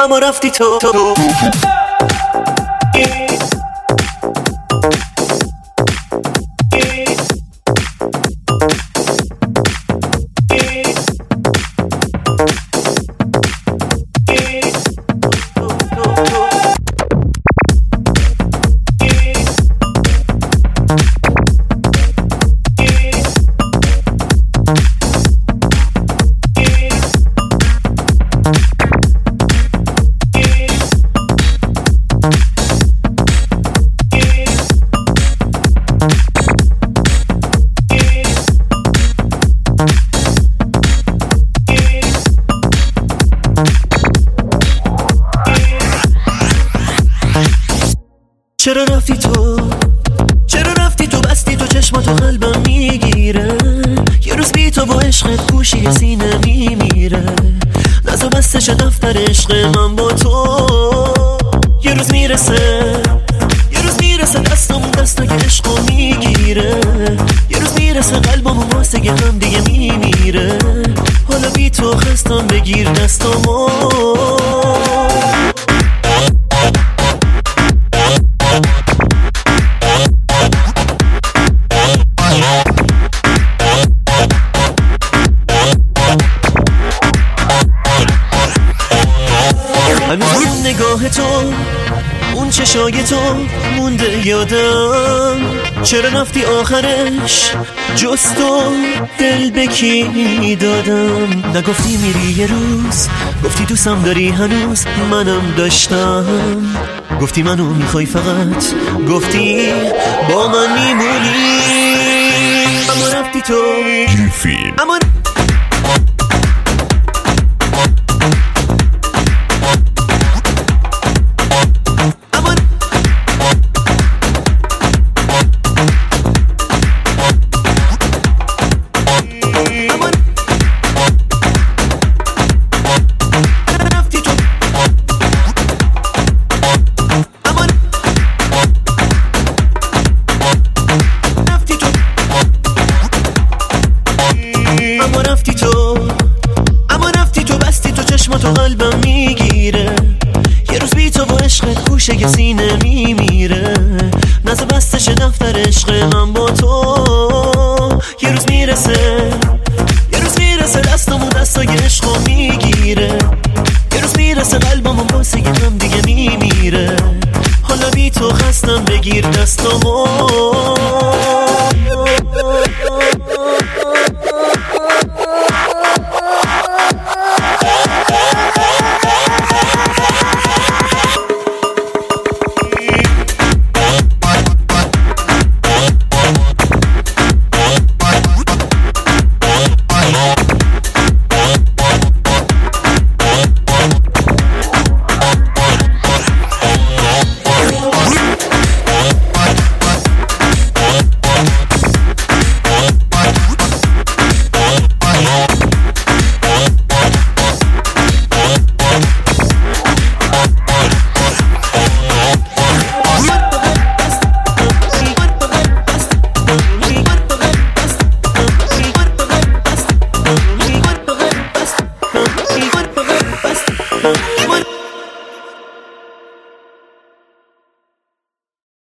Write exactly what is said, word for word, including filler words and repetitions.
اما رفتی تو, تو. چرا رفتی تو چرا رفتی تو بستی تو چشماتو قلبم میگیره یه روز بی تو با عشقت گوشی سینه میمیره نزو بستش دفتر عشق من با تو یه روز میرسه یه روز میرسه دستم دستو که عشقو میگیره یه روز میرسه قلبم واسه هم دیگه میمیره حالا بی تو خستم بگیر دستمو هنوز نگاه تو اون چشای تو مونده یادم چرا رفتی آخرش جز تو دل به کی دادم نگفتی میری یه روز گفتی دوستم داری هنوز منم داشتم گفتی منو میخوای فقط گفتی با من میمونی اما رفتی تو اما اما رفتی تو اما رفتی تو بستی تو چشماتو قلبم میگیره یه روز بی تو با عشقت گوشه یه سینه میمیره نزو بستش دفتر عشق من با تو یه روز میرسه یه روز میرسه دستمو دستای عشقو میگیره یه روز میرسه قلبمو واسه هم دیگه میمیره حالا بی تو خستم بگیر دستمو